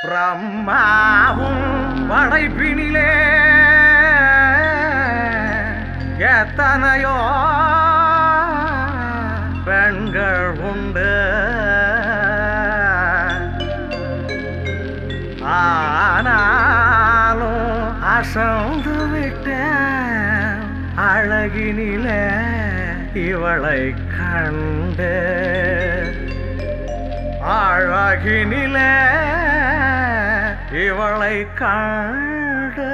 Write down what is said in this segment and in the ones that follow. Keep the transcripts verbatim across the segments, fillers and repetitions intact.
பிரம்மாவும் படைப்பினிலே எத்தனையோ பெண்கள் உண்டு. ஆனாலும் அசந்து விட்டேன் அழகினிலே இவளை கண்டு. அழகினிலே இவளை கண்டு.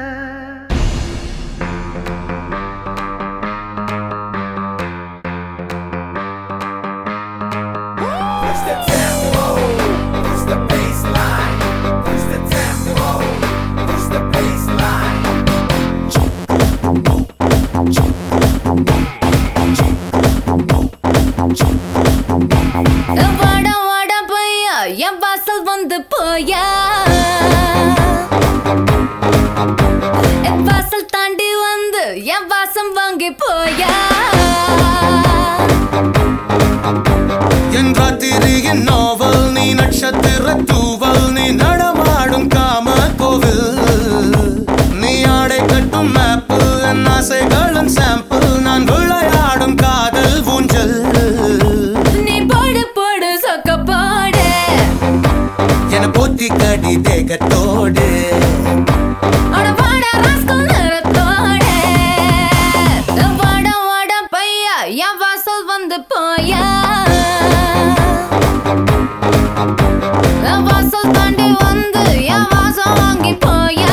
என் வாசல் வந்து போயா, என் வாசல் தாண்டி வந்து என் வாசம் வாங்கி போயா. என் ராத்திரியின் நாவல் நீ, நட்சத்திர தூவல் நீ, நடமாடும் காம கோவில் நீ, ஆடை கட்டும் மேப்பு என் ஆசைகளின் சாம்பிள், நான் விளையாடும் காதல் ஊஞ்சல். நீ போடு போடு சொக்க போடு என போத்தி கடி தேகத்தோடு வாட வாட பையா என் வாசல் வந்து போயா, என் வாசல் தாண்டி வந்து என் வாசம் வாங்கி போயா.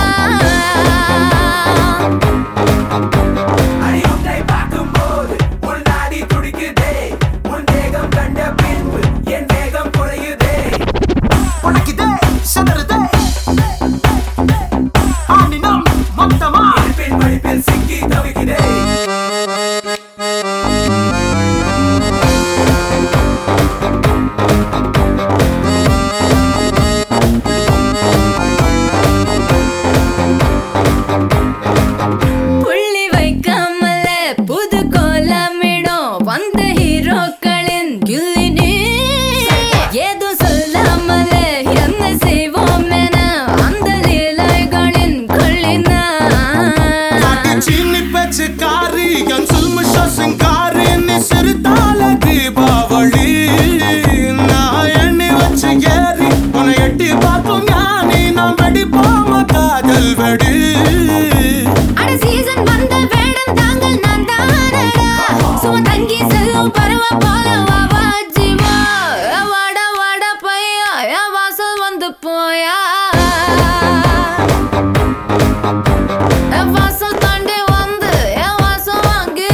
புள்ளி வைக்காமல புது கோலமிடும் வந்த ஹீரோக்களின் கில்லினி, ஏதோ சொல்லாமல என்ன செய்வோம் என அந்த லீலைகளின் கொள்ளினா. சீனி பேச்சு காரி என் சுல்முஷ சிங்காரி நீ, சிறுதால தீபாவளி நான் எண்ணி வச்சு ஏறி உன்னை எட்டி பார்க்கும் ஞானி, நாம் வெடிப்போம காதல் வெடி. அட சீசன் வந்த வேடம் தாங்கள் நான் தானடா, சும்மா தங்கி செல்லும் பருவ போல வா ஜீவா. வாட வாட பையா என் வாசல் வந்து போயா, என் வாசல் தாண்டி வந்து என் வாசம் வாங்கி.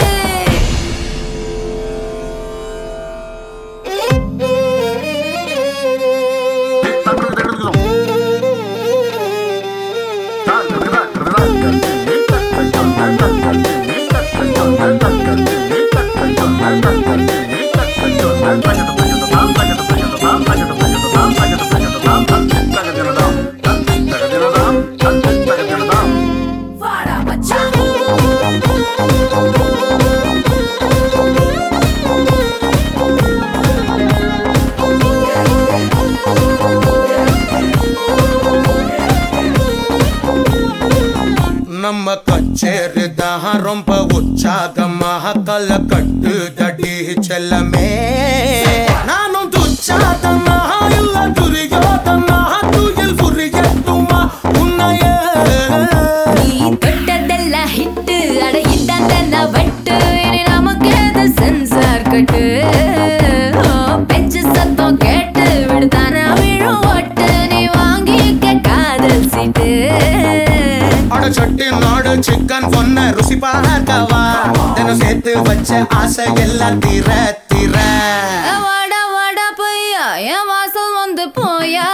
நம்ம கச்சேரி தான் ரொம்ப உற்சாகமாக கல கட்டு தடி செல்லமே. நானும் துச்சாதமாக இல்ல துரியோதமாக, துயில் புரியட்டுமா உன்னையே. நீ தொட்டதெல்லாம் ஹிட்டு, அட ஹிட்டாந்தெல்லாம் வட்டு, இனி நமக்கு எது சென்சார் கட்டு. பெஞ்சு சத்தம் கேட்டு விடுதானா விழும் ஓட்டு, நீ வாங்கிக்க காதல் சீட்டு. அட சட்டி நாடு சிக்கன் பொண்ண ருசி பார்க்கவா, தினம் சேர்த்து வச்ச ஆசை எல்லாம் தீர தீர. வாட வாட பையா என் வாசல் வந்து போயா,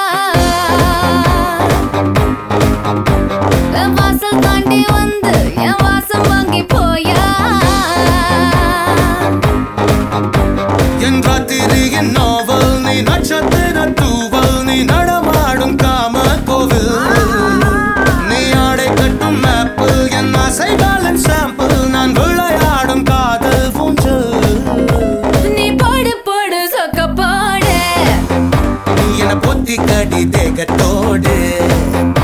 என் வாசல் தாண்டி வந்து என் வாசம் வாங்கி போயா. என் ராத்திரியின் நாவல் நீ, நட்சத்திர தூவல் நீ, நடமாடும் காம கோவில் நீ, ஆடை கட்டும் மேப்பு என் ஆசைகளின் சாம்பிள், நான் விளையாடும் காதல் ஊஞ்சல். நீ போடு போடு சொக்க போடு நீ என பொத்தி கடி தேகத்தோடு